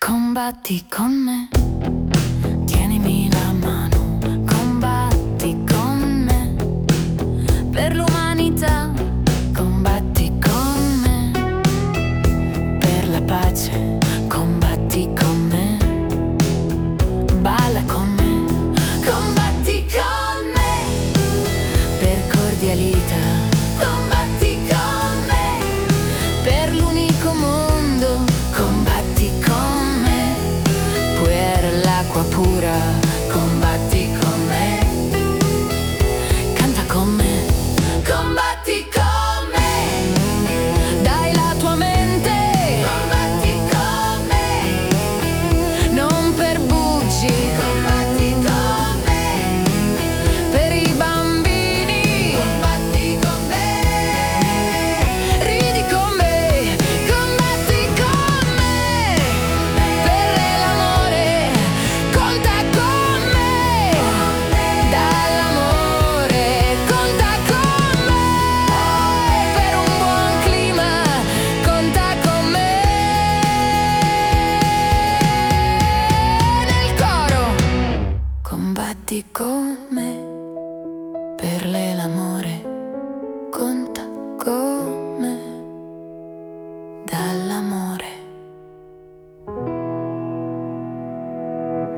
Combatti con me, tienimi la mano, combatti con me, per l'umanità, combatti con me, per la pace, combatti con me, balla con me, combatti con me, per cordialità, combatti con me, per l'unico mondo, combatti con me, puer l'acqua pura, combatti con me, canta con me, combatti con me, dai la tua mente, combatti con me, non per bugie, combatti con me, per i bambini, combatti con me, ridi con me, combatti con me, per l'amore, conta con me, dall'amore, conta con me, per un buon clima, conta con me, nel coro, combatti con me.